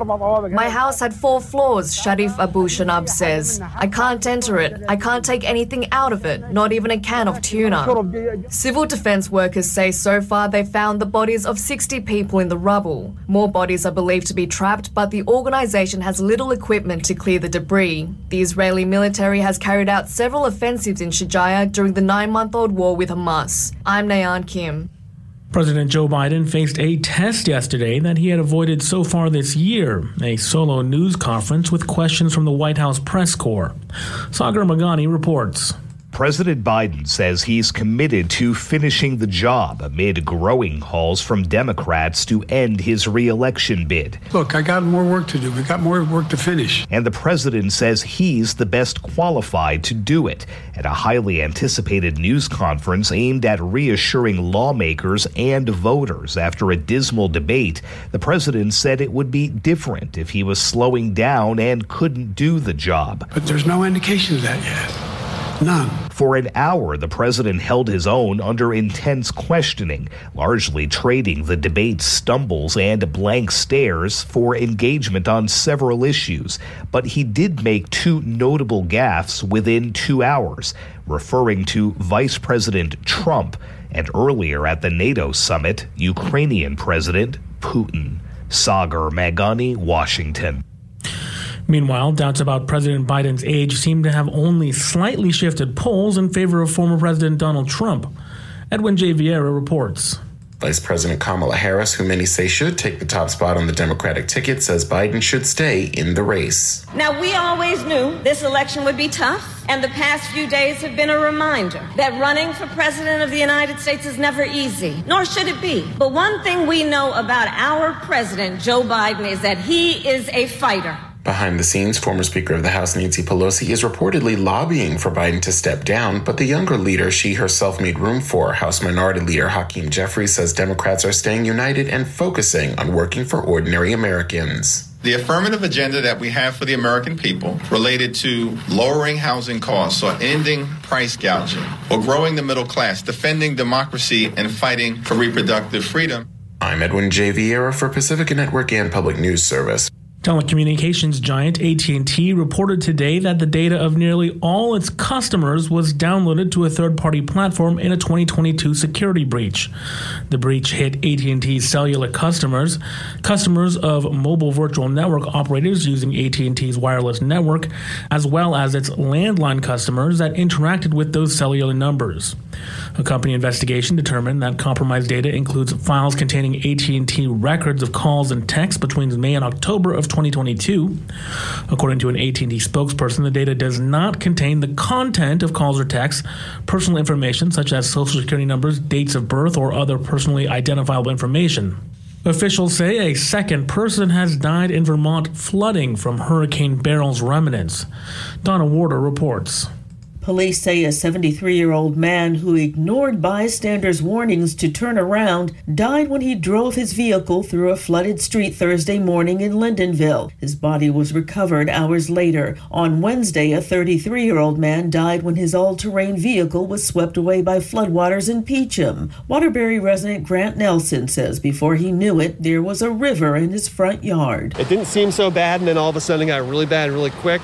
My house had four floors, Sharif Abu Shanab says. I can't enter it. I can't take anything out of it, not even a can of tuna. Civil defense workers say so far they found the bodies of sixty people in the rubble. More bodies are believed to be trapped, but the organization has little equipment to clear the debris. The Israeli military has carried out several offensives in Shijaya during the nine-month-old war with Hamas. I'm Nayan Kim. President Joe Biden faced a test yesterday that he had avoided so far this year, a solo news conference with questions from the White House press corps. Sagar Magani reports. President Biden says he's committed to finishing the job amid growing calls from Democrats to end his re-election bid. Look, I got more work to do. We got more work to finish. And the president says he's the best qualified to do it at a highly anticipated news conference aimed at reassuring lawmakers and voters after a dismal debate. The president said it would be different if he was slowing down and couldn't do the job. But there's no indication of that yet. None. For an hour, the president held his own under intense questioning, largely trading the debate's stumbles and blank stares for engagement on several issues. But he did make two notable gaffes within two hours, referring to Vice President Trump and earlier at the NATO summit, Ukrainian President Putin. Sagar Magani, Washington. Meanwhile, doubts about President Biden's age seem to have only slightly shifted polls in favor of former President Donald Trump. Edwin J. Vieira reports. Vice President Kamala Harris, who many say should take the top spot on the Democratic ticket, says Biden should stay in the race. Now, we always knew this election would be tough, and the past few days have been a reminder that running for president of the United States is never easy, nor should it be. But one thing we know about our president, Joe Biden, is that he is a fighter. Behind the scenes, former Speaker of the House Nancy Pelosi is reportedly lobbying for Biden to step down, but the younger leader she herself made room for, House Minority Leader Hakeem Jeffries, says Democrats are staying united and focusing on working for ordinary Americans. The affirmative agenda that we have for the American people related to lowering housing costs or ending price gouging or growing the middle class, defending democracy and fighting for reproductive freedom. I'm Edwin J. Vieira for Pacifica Network and Public News Service. Telecommunications giant A T and T reported today that the data of nearly all its customers was downloaded to a third-party platform in a twenty twenty-two security breach. The breach hit A T and T's cellular customers, customers of mobile virtual network operators using A T and T's wireless network, as well as its landline customers that interacted with those cellular numbers. A company investigation determined that compromised data includes files containing A T and T records of calls and texts between May and October of twenty twenty-two. According to an A T and T spokesperson, the data does not contain the content of calls or texts, personal information such as social security numbers, dates of birth, or other personally identifiable information. Officials say a second person has died in Vermont flooding from Hurricane Beryl's remnants. Donna Warder reports. Police say a seventy-three-year-old man who ignored bystanders' warnings to turn around died when he drove his vehicle through a flooded street Thursday morning in Lyndonville. His body was recovered hours later. On Wednesday, a thirty-three-year-old man died when his all-terrain vehicle was swept away by floodwaters in Peacham. Waterbury resident Grant Nelson says before he knew it, there was a river in his front yard. It didn't seem so bad, and then all of a sudden it got really bad really quick.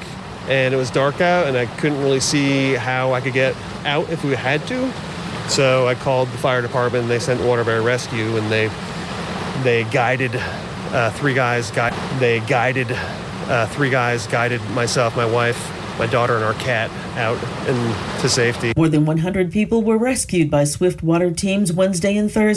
and it was dark out, and I couldn't really see how I could get out if we had to. So I called the fire department, and they sent Waterbury Rescue, and they they guided uh, three guys. Gui- they guided uh, three guys, guided myself, my wife, my daughter, and our cat out and to safety. More than one hundred people were rescued by swift water teams Wednesday and Thursday.